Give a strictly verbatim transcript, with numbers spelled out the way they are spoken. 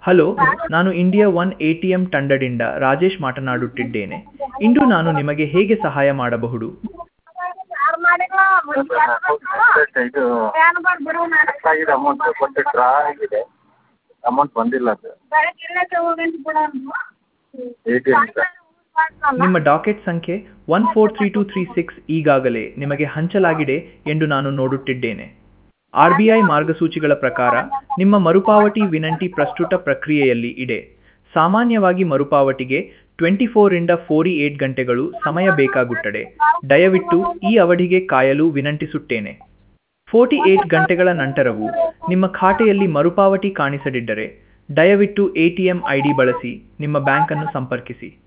Hello, ನಾನು India one ATM ತಂಡದಿಂದ ರಾಜೇಶ್ ಮಾತನಾಡುತ್ತಿದ್ದೇನೆ. ಇಂದು ನಾನು ನಿಮಗೆ ಹೇಗೆ ಸಹಾಯ ಮಾಡಬಹುದು? ಇದು ಆಗಿದೆ ಅಮೌಂಟ್ ಬಟ್ ಡ್ರಾ ಆಗಿದೆ ಅಮೌಂಟ್ ಬಂದಿಲ್ಲ ಸರ್ ಎ ಟಿ ಎಮ್ ನಿಮ್ಮ ಡಾಕೆಟ್ ಸಂಖ್ಯೆ one four three two three six ಈಗಾಗಲೇ ನಿಮಗೆ ಹಂಚಲಾಗಿದೆ ಎಂದು ನಾನು ನೋಡುತ್ತಿದ್ದೇನೆ. ಆರ್ ಬಿ ಐ ಮಾರ್ಗಸೂಚಿಗಳ ಪ್ರಕಾರ ನಿಮ್ಮ ಮರುಪಾವತಿ ವಿನಂತಿ ಪ್ರಸ್ತುತ ಪ್ರಕ್ರಿಯೆಯಲ್ಲಿ ಇದೆ. ಸಾಮಾನ್ಯವಾಗಿ ಮರುಪಾವತಿಗೆ ಟ್ವೆಂಟಿ ಫೋರಿಂದ ಫೋರ್ಟಿ ಏಟ್ ಗಂಟೆಗಳು ಸಮಯ ಬೇಕಾಗುತ್ತದೆ. ದಯವಿಟ್ಟು ಈ ಅವಧಿಗೆ ಕಾಯಲು ವಿನಂತಿಸುತ್ತೇನೆ. ಫೋರ್ಟಿ ಏಟ್ ಗಂಟೆಗಳ ನಂತರವೂ ನಿಮ್ಮ ಖಾತೆಯಲ್ಲಿ ಮರುಪಾವತಿ ಕಾಣಿಸದಿದ್ದರೆ ದಯವಿಟ್ಟು A T M I D ಬಳಸಿ ನಿಮ್ಮ ಬ್ಯಾಂಕನ್ನು ಸಂಪರ್ಕಿಸಿ.